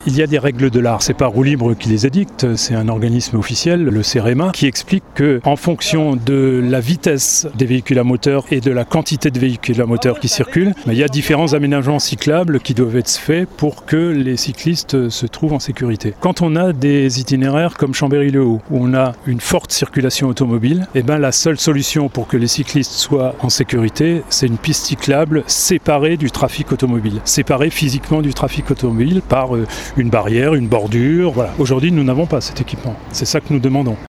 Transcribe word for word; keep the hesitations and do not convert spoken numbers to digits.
Il y a des règles de l'art, c'est pas Roue Libre qui les édicte, c'est un organisme officiel, le CEREMA, qui explique que en fonction de la vitesse des véhicules à moteur et de la quantité de véhicules à moteur qui circulent, il y a différents aménagements cyclables qui doivent être faits pour que les cyclistes se trouvent en sécurité. Quand on a des itinéraires comme Chambéry-le-Haut, où on a une forte circulation automobile, eh ben la seule solution pour que les cyclistes soient en sécurité, c'est une piste cyclable séparée du trafic automobile, séparée physiquement du trafic automobile par une barrière, une bordure. Voilà. Aujourd'hui, nous n'avons pas cet équipement. C'est ça que nous demandons.